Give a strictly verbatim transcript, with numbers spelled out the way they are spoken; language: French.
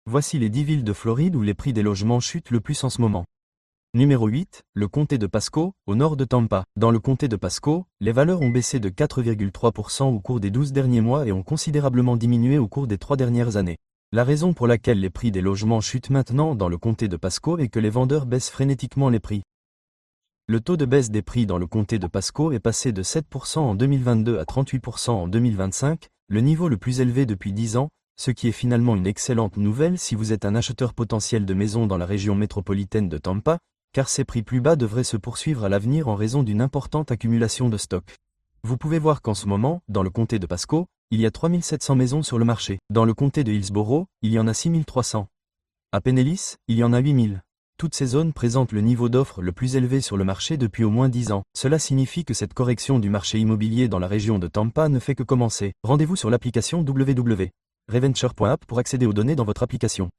Voici les dix villes de Floride où les prix des logements chutent le plus en ce moment. Numéro huit, le comté de Pasco, au nord de Tampa. Dans le comté de Pasco, les valeurs ont baissé de quatre virgule trois pour cent au cours des douze derniers mois et ont considérablement diminué au cours des trois dernières années. La raison pour laquelle les prix des logements chutent maintenant dans le comté de Pasco est que les vendeurs baissent frénétiquement les prix. Le taux de baisse des prix dans le comté de Pasco est passé de sept pour cent en deux mille vingt-deux à trente-huit pour cent en deux mille vingt-cinq, le niveau le plus élevé depuis dix ans, ce qui est finalement une excellente nouvelle si vous êtes un acheteur potentiel de maisons dans la région métropolitaine de Tampa, car ces prix plus bas devraient se poursuivre à l'avenir en raison d'une importante accumulation de stock. Vous pouvez voir qu'en ce moment, dans le comté de Pasco, il y a trois mille sept cents maisons sur le marché. Dans le comté de Hillsborough, il y en a six mille trois cents. À Pinellas, il y en a huit mille. Toutes ces zones présentent le niveau d'offre le plus élevé sur le marché depuis au moins dix ans. Cela signifie que cette correction du marché immobilier dans la région de Tampa ne fait que commencer. Rendez-vous sur l'application w w w point reventure point app pour accéder aux données dans votre application.